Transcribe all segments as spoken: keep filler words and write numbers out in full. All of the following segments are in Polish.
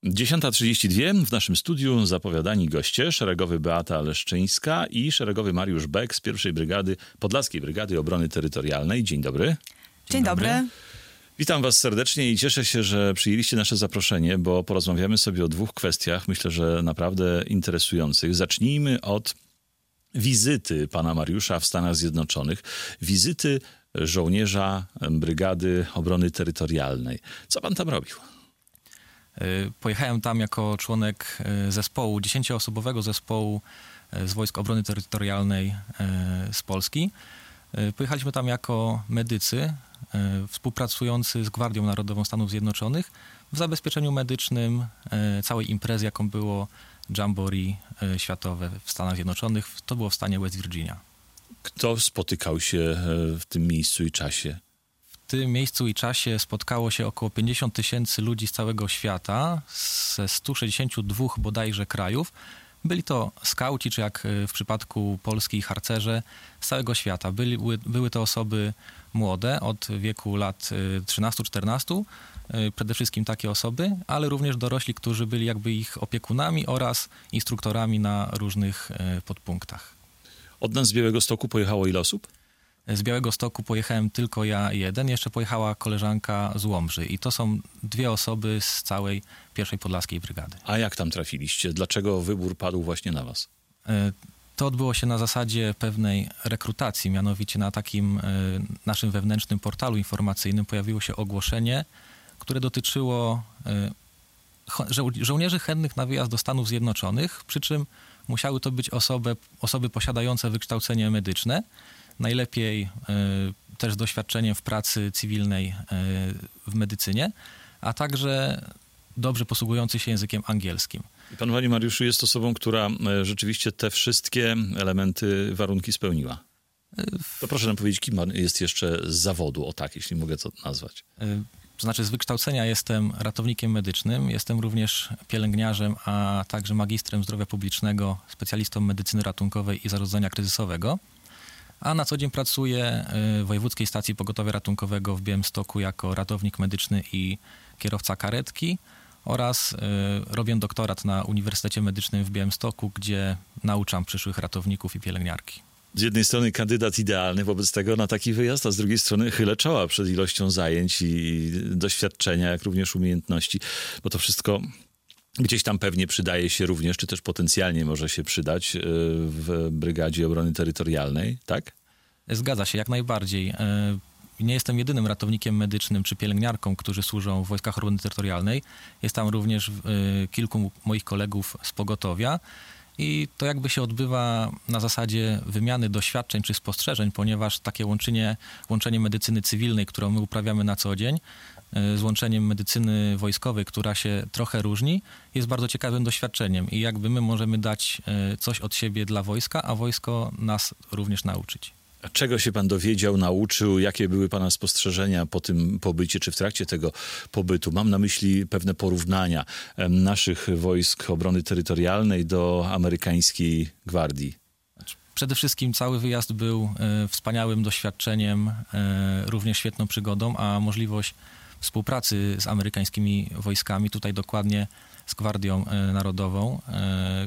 dziesiąta trzydzieści dwa w naszym studiu zapowiadani goście, szeregowy Beata Leszczyńska i szeregowy Mariusz Bek z pierwszej Brygady, Podlaskiej Brygady Obrony Terytorialnej. Dzień dobry. Dzień, Dzień dobry. dobry. Witam was serdecznie i cieszę się, że przyjęliście nasze zaproszenie, bo porozmawiamy sobie o dwóch kwestiach, myślę, że naprawdę interesujących. Zacznijmy od wizyty pana Mariusza w Stanach Zjednoczonych, wizyty żołnierza Brygady Obrony Terytorialnej. Co pan tam robił? Pojechałem tam jako członek zespołu, dziesięcioosobowego zespołu z Wojsk Obrony Terytorialnej z Polski. Pojechaliśmy tam jako medycy współpracujący z Gwardią Narodową Stanów Zjednoczonych w zabezpieczeniu medycznym całej imprezy, jaką było Jamboree światowe w Stanach Zjednoczonych. To było w stanie West Virginia. Kto spotykał się w tym miejscu i czasie? W tym miejscu i czasie spotkało się około pięćdziesiąt tysięcy ludzi z całego świata, ze stu sześćdziesięciu dwóch bodajże krajów. Byli to skauci, czy jak w przypadku Polski harcerze z całego świata. Byli, były to osoby młode, od wieku lat trzynastu czternastu, przede wszystkim takie osoby, ale również dorośli, którzy byli jakby ich opiekunami oraz instruktorami na różnych podpunktach. Od nas z Białegostoku pojechało ile osób? Z Białegostoku pojechałem tylko ja jeden, jeszcze pojechała koleżanka z Łomży i to są dwie osoby z całej pierwszej Podlaskiej Brygady. A jak tam trafiliście? Dlaczego wybór padł właśnie na was? To odbyło się na zasadzie pewnej rekrutacji, mianowicie na takim naszym wewnętrznym portalu informacyjnym pojawiło się ogłoszenie, które dotyczyło żo- żołnierzy chętnych na wyjazd do Stanów Zjednoczonych, przy czym musiały to być osoby, osoby posiadające wykształcenie medyczne, najlepiej y, też z doświadczeniem w pracy cywilnej y, w medycynie, a także dobrze posługujący się językiem angielskim. I pan, panie Mariuszu, jest osobą, która y, rzeczywiście te wszystkie elementy, warunki spełniła. To proszę nam powiedzieć, kim pan jest jeszcze z zawodu, o tak, jeśli mogę to nazwać. Y, to znaczy z wykształcenia jestem ratownikiem medycznym, jestem również pielęgniarzem, a także magistrem zdrowia publicznego, specjalistą medycyny ratunkowej i zarządzania kryzysowego. A na co dzień pracuję w Wojewódzkiej Stacji Pogotowia Ratunkowego w Białymstoku jako ratownik medyczny i kierowca karetki oraz robię doktorat na Uniwersytecie Medycznym w Białymstoku, gdzie nauczam przyszłych ratowników i pielęgniarki. Z jednej strony kandydat idealny wobec tego na taki wyjazd, a z drugiej strony chylę czoła przed ilością zajęć i doświadczenia, jak również umiejętności, bo to wszystko gdzieś tam pewnie przydaje się również, czy też potencjalnie może się przydać w Brygadzie Obrony Terytorialnej, tak? Zgadza się, jak najbardziej. Nie jestem jedynym ratownikiem medycznym czy pielęgniarką, którzy służą w Wojskach Obrony Terytorialnej. Jest tam również kilku moich kolegów z pogotowia i to jakby się odbywa na zasadzie wymiany doświadczeń czy spostrzeżeń, ponieważ takie łączenie, łączenie medycyny cywilnej, którą my uprawiamy na co dzień, z łączeniem medycyny wojskowej, która się trochę różni, jest bardzo ciekawym doświadczeniem i jakby my możemy dać coś od siebie dla wojska, a wojsko nas również nauczyć. A czego się pan dowiedział, nauczył? Jakie były pana spostrzeżenia po tym pobycie, czy w trakcie tego pobytu? Mam na myśli pewne porównania naszych wojsk obrony terytorialnej do amerykańskiej gwardii. Przede wszystkim cały wyjazd był e, wspaniałym doświadczeniem, e, również świetną przygodą, a możliwość współpracy z amerykańskimi wojskami, tutaj dokładnie z Gwardią e, Narodową, e,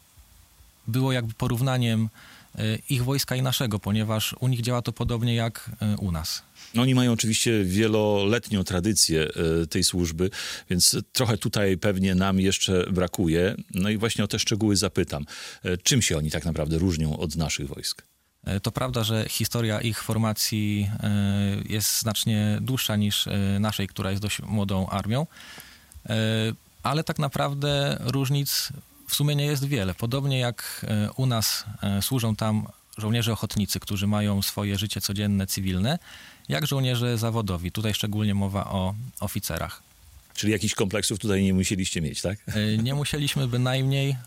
było jakby porównaniem e, ich wojska i naszego, ponieważ u nich działa to podobnie jak e, u nas. No, oni mają oczywiście wieloletnią tradycję y, tej służby, więc trochę tutaj pewnie nam jeszcze brakuje. No i właśnie o te szczegóły zapytam. Y, czym się oni tak naprawdę różnią od naszych wojsk? To prawda, że historia ich formacji y, jest znacznie dłuższa niż y, naszej, która jest dość młodą armią, y, ale tak naprawdę różnic w sumie nie jest wiele. Podobnie jak y, u nas y, służą tam żołnierze ochotnicy, którzy mają swoje życie codzienne, cywilne, jak żołnierze zawodowi. Tutaj szczególnie mowa o oficerach. Czyli jakichś kompleksów tutaj nie musieliście mieć, tak? Nie musieliśmy bynajmniej.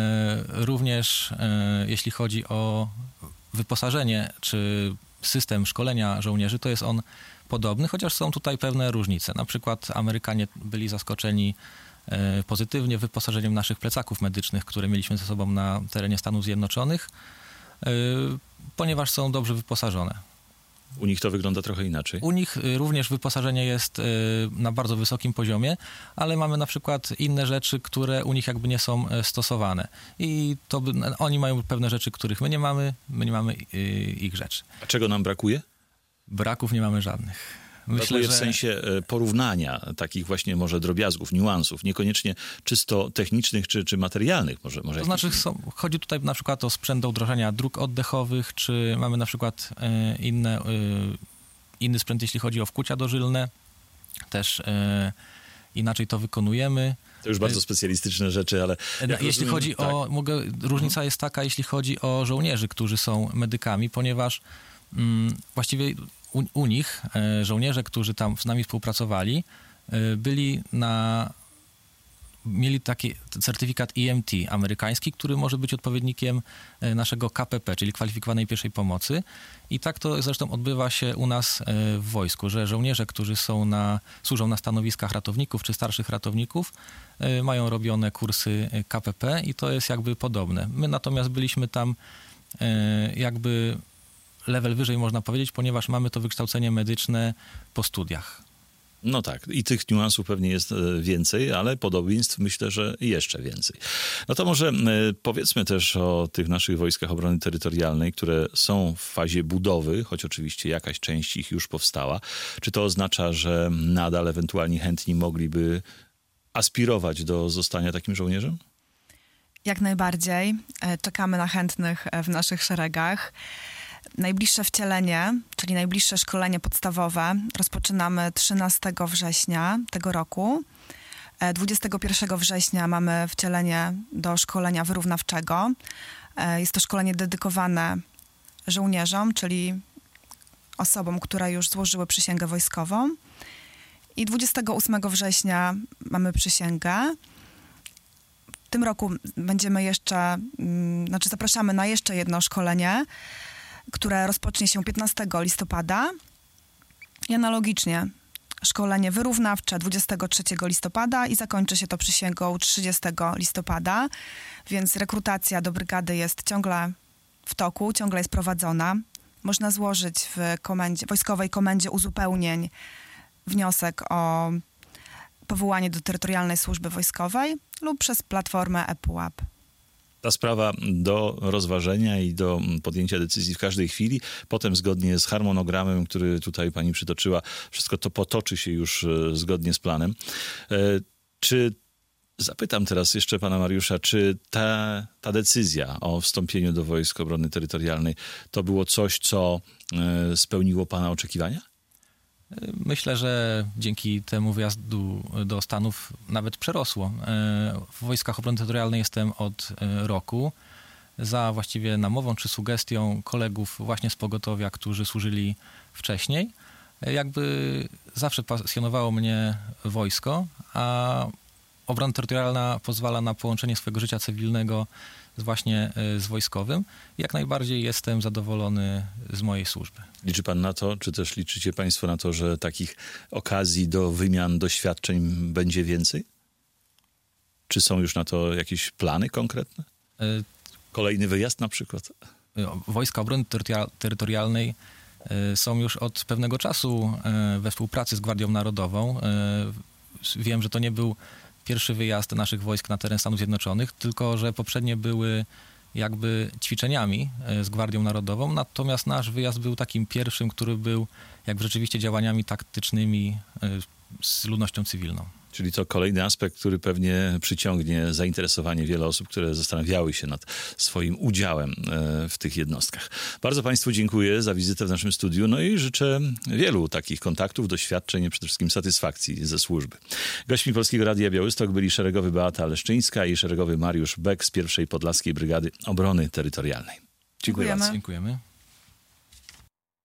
Również jeśli chodzi o wyposażenie czy system szkolenia żołnierzy, to jest on podobny, chociaż są tutaj pewne różnice. Na przykład Amerykanie byli zaskoczeni pozytywnie wyposażeniem naszych plecaków medycznych, które mieliśmy ze sobą na terenie Stanów Zjednoczonych, ponieważ są dobrze wyposażone. U nich to wygląda trochę inaczej. U nich również wyposażenie jest na bardzo wysokim poziomie, ale mamy na przykład inne rzeczy, które u nich jakby nie są stosowane. I to oni mają pewne rzeczy, których my nie mamy, my nie mamy ich rzeczy. A czego nam brakuje? Braków nie mamy żadnych. Myślę, Brakuje że... w sensie porównania takich właśnie może drobiazgów, niuansów, niekoniecznie czysto technicznych czy, czy materialnych. Może, może to znaczy są, chodzi tutaj na przykład o sprzęt do wdrożenia dróg oddechowych, czy mamy na przykład e, inne, e, inny sprzęt, jeśli chodzi o wkłucia dożylne. Też e, inaczej to wykonujemy. To już bardzo specjalistyczne rzeczy, ale... Jeśli rozumiem, chodzi tak. o... Mogę, różnica jest taka, jeśli chodzi o żołnierzy, którzy są medykami, ponieważ mm, właściwie... U, u nich e, żołnierze, którzy tam z nami współpracowali, e, byli na... mieli taki certyfikat E M T amerykański, który może być odpowiednikiem e, naszego K P P, czyli kwalifikowanej pierwszej pomocy. I tak to zresztą odbywa się u nas e, w wojsku, że żołnierze, którzy są na, służą na stanowiskach ratowników czy starszych ratowników, e, mają robione kursy K P P i to jest jakby podobne. My natomiast byliśmy tam e, jakby... level wyżej można powiedzieć, ponieważ mamy to wykształcenie medyczne po studiach. No tak, i tych niuansów pewnie jest więcej, ale podobieństw myślę, że jeszcze więcej. No to może powiedzmy też o tych naszych wojskach obrony terytorialnej, które są w fazie budowy, choć oczywiście jakaś część ich już powstała. Czy to oznacza, że nadal ewentualnie chętni mogliby aspirować do zostania takim żołnierzem? Jak najbardziej. Czekamy na chętnych w naszych szeregach. Najbliższe wcielenie, czyli najbliższe szkolenie podstawowe rozpoczynamy trzynastego września tego roku. dwudziestego pierwszego września mamy wcielenie do szkolenia wyrównawczego. Jest to szkolenie dedykowane żołnierzom, czyli osobom, które już złożyły przysięgę wojskową. I dwudziestego ósmego września mamy przysięgę. W tym roku będziemy jeszcze, znaczy zapraszamy na jeszcze jedno szkolenie, które rozpocznie się piętnastego listopada i analogicznie szkolenie wyrównawcze dwudziestego trzeciego listopada i zakończy się to przysięgą trzydziestego listopada, więc rekrutacja do brygady jest ciągle w toku, ciągle jest prowadzona. Można złożyć w komendzie, wojskowej komendzie uzupełnień wniosek o powołanie do terytorialnej służby wojskowej lub przez platformę ePUAP. Ta sprawa do rozważenia i do podjęcia decyzji w każdej chwili. Potem zgodnie z harmonogramem, który tutaj pani przytoczyła, wszystko to potoczy się już zgodnie z planem. Czy, zapytam teraz jeszcze pana Mariusza, czy ta, ta decyzja o wstąpieniu do Wojsk Obrony Terytorialnej to było coś, co spełniło pana oczekiwania? Myślę, że dzięki temu wyjazdu do Stanów nawet przerosło. W Wojskach Obrony Terytorialnej jestem od roku. Za właściwie namową czy sugestią kolegów właśnie z pogotowia, którzy służyli wcześniej. Jakby zawsze pasjonowało mnie wojsko, a obrona terytorialna pozwala na połączenie swojego życia cywilnego z właśnie z wojskowym. Jak najbardziej jestem zadowolony z mojej służby. Liczy pan na to, czy też liczycie państwo na to, że takich okazji do wymian doświadczeń będzie więcej? Czy są już na to jakieś plany konkretne? Kolejny wyjazd na przykład? Wojska Obrony Terytorialnej są już od pewnego czasu we współpracy z Gwardią Narodową. Wiem, że to nie był pierwszy wyjazd naszych wojsk na teren Stanów Zjednoczonych, tylko że poprzednie były jakby ćwiczeniami z Gwardią Narodową, natomiast nasz wyjazd był takim pierwszym, który był jakby rzeczywiście działaniami taktycznymi z ludnością cywilną. Czyli to kolejny aspekt, który pewnie przyciągnie zainteresowanie wielu osób, które zastanawiały się nad swoim udziałem w tych jednostkach. Bardzo państwu dziękuję za wizytę w naszym studiu, no i życzę wielu takich kontaktów, doświadczeń i przede wszystkim satysfakcji ze służby. Gośćmi Polskiego Radia Białystok byli szeregowy Beata Leszczyńska i szeregowy Mariusz Bek z pierwszej Podlaskiej Brygady Obrony Terytorialnej. Dziękuję Dziękujemy. bardzo. Dziękujemy.